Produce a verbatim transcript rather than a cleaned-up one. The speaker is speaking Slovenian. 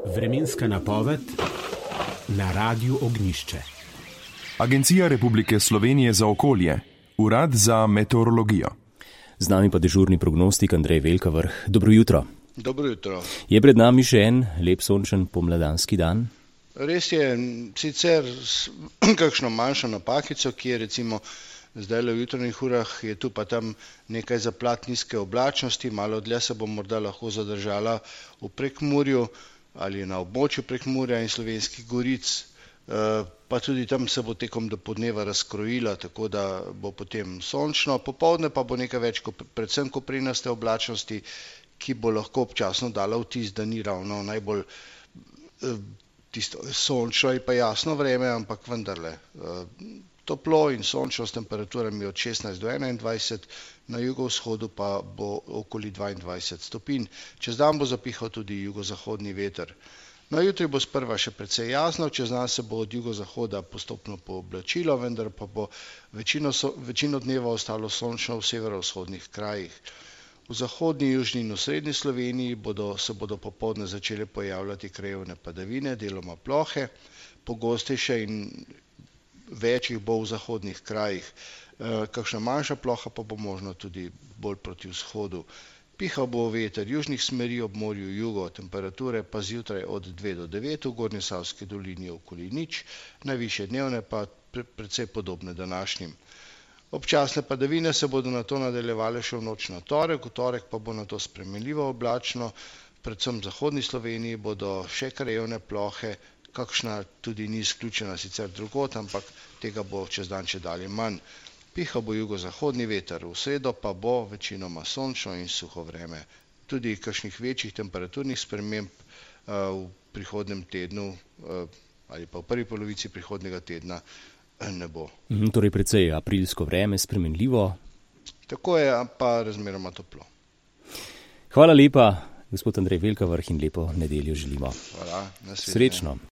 Vremenska napoved na Radiu Ognjišče. Agencija Republike Slovenije za okolje, Urad za meteorologijo. Z nami pa dežurni prognostik Andrej Velkavrh. Dobro jutro. Dobro jutro. Je pred nami še en lep sončen pomladanski dan? Res je, sicer kakšno manjšo napakico, ki je recimo zdaj v jutranjih urah, je tu pa tam nekaj zaplat nizke oblačnosti, malo dlje se bo morda lahko zadržala v Prekmurju ali na območju Prekmurja in Slovenskih goric, pa tudi tam se bo tekom dopoldneva razkrojila, tako da bo potem sončno, popoldne pa bo nekaj več, predvsem koprenaste oblačnosti, ki bo lahko občasno dala vtis, da ni ravno najbolj tisto sončno in pa jasno vreme, ampak vendarle toplo in sončno s temperaturami od šestnajst do enaindvajset, na jugovzhodu pa bo okoli dvaindvajset stopinj. Čez dan bo zapihal tudi jugozahodni veter. No, jutri bo sprva še precej jasno, čez dan se bo od jugozahoda postopno pooblačilo, vendar pa bo večino, večino dneva ostalo sončno v severovzhodnih krajih. V zahodni, južni in osrednji Sloveniji bodo, se bodo popoldne začele pojavljati krajevne padavine, deloma plohe, pogostejše in več jih bo v zahodnih krajih. Kakšna manjša ploha pa bo možno tudi bolj proti vzhodu. Pihal bo veter južnih smeri ob morju jugo, temperature pa zjutraj od dve do devet, v Gornjesavski dolini okoli nič, najvišje dnevne pa precej podobne današnjim. Občasne padavine se bodo nato nadaljevale še v noč na torek, v torek pa bo nato spremenljivo oblačno, predvsem v zahodni Sloveniji bodo še krajevne plohe, kakšna tudi ni izključena sicer drugod, ampak tega bo čez dan čedalje manj. Pihal bo jugozahodni veter, v sredo pa bo večinoma sončno in suho vreme. Tudi kakšnih večjih temperaturnih sprememb v prihodnjem tednu ali pa v prvi polovici prihodnjega tedna ne bo. Mm, torej precej aprilsko vreme, spremenljivo. Tako je, pa razmeroma toplo. Hvala lepa, gospod Andrej Velkavrh, in lepo nedeljo želimo. Hvala, nasvidenje. Srečno.